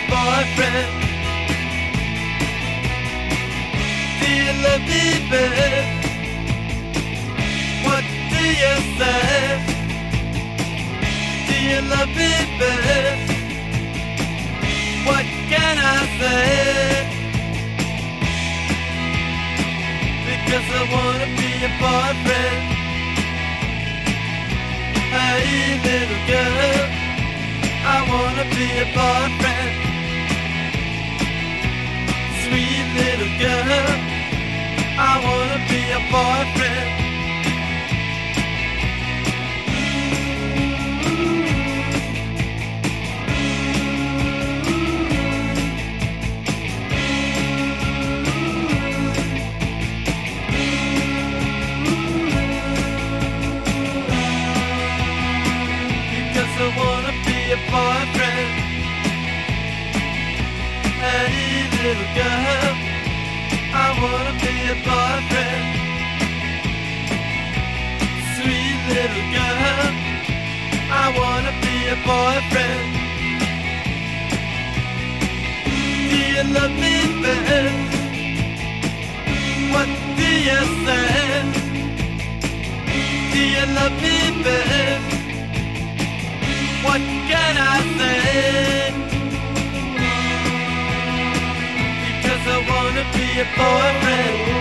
boyfriend? Do you love me, babe? What do you say? Do you love me, babe? What can I say? Because I wanna be your boyfriend. Hey, little girl, I wanna be your boyfriend. Sweet little girl, I wanna be your boyfriend. Because I wanna be your boyfriend. Hey, little girl, I wanna be your boyfriend. Sweet little girl, I wanna be your boyfriend. Do you love me, babe? What do you say? Do you love me, babe? What can I say? Because I wanna be your boyfriend.